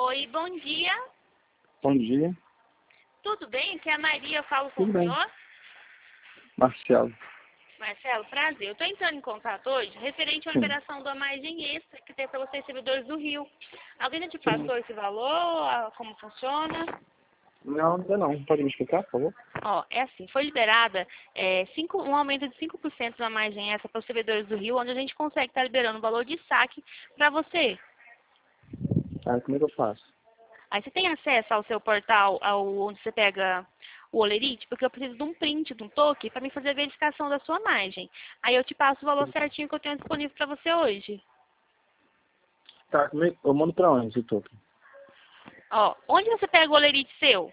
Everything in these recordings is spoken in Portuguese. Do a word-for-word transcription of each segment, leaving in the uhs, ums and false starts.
Oi, bom dia. Bom dia. Tudo bem? Aqui é a Maria, eu falo com Tudo o bem. senhor. Marcelo. Marcelo, prazer. Eu estou entrando em contato hoje referente à Sim. liberação da margem extra que tem para vocês servidores do Rio. Alguém já te Sim. passou esse valor? Ah, Como funciona? Não, ainda não. Pode me explicar, por favor? Ó, é assim, foi liberada é, cinco, um aumento de cinco por cento na margem extra para os servidores do Rio, onde a gente consegue estar liberando o valor de saque para você. Ah, como é que eu faço? Aí você tem acesso ao seu portal, ao, onde você pega o Olerite, porque eu preciso de um print, de um token, para me fazer a verificação da sua margem. Aí eu te passo o valor certinho que eu tenho disponível para você hoje. Tá, como é... eu mando pra onde esse token? Ó, onde você pega o Olerite seu?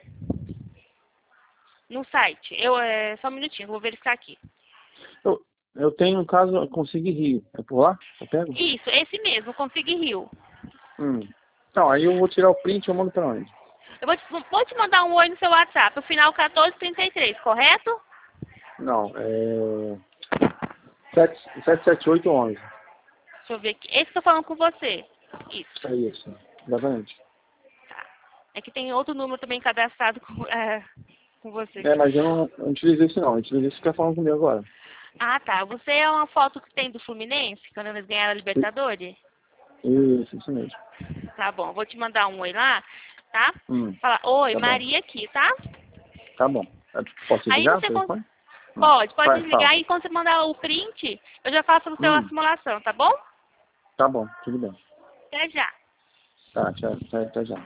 No site. Eu, é, só um minutinho, eu vou verificar aqui. Eu, eu tenho um caso, eu consigo Rio. É por lá? Eu pego? Isso, esse mesmo, Config Rio. Hum. Então, aí eu vou tirar o print e eu mando pra onde? Eu vou te, vou te mandar um oi no seu WhatsApp, o final quatorze trinta e três, correto? Não, é... sete sete oito onze. Deixa eu ver aqui. Esse que eu tô falando com você. Isso. É isso. Exatamente. É que tem outro número também cadastrado com, é, com você É, aqui. mas eu não, eu não utilizei esse não. Eu utilizei esse que tá falando comigo agora. Ah, tá. Você é uma foto que tem do Fluminense, quando eles ganharam a Libertadores? Isso, isso mesmo. Tá bom, vou te mandar um oi lá, tá? Hum. Falar, oi, Tá bom. Maria aqui, tá? Tá bom. Eu posso Aí ligar o você cons- telefone? Hum. pode, pode Vai, fala. desligar e quando você mandar o print, eu já faço o seu a Hum. simulação, tá bom? Tá bom, tudo bem. Até já. Tá, tchau, tchau, até já.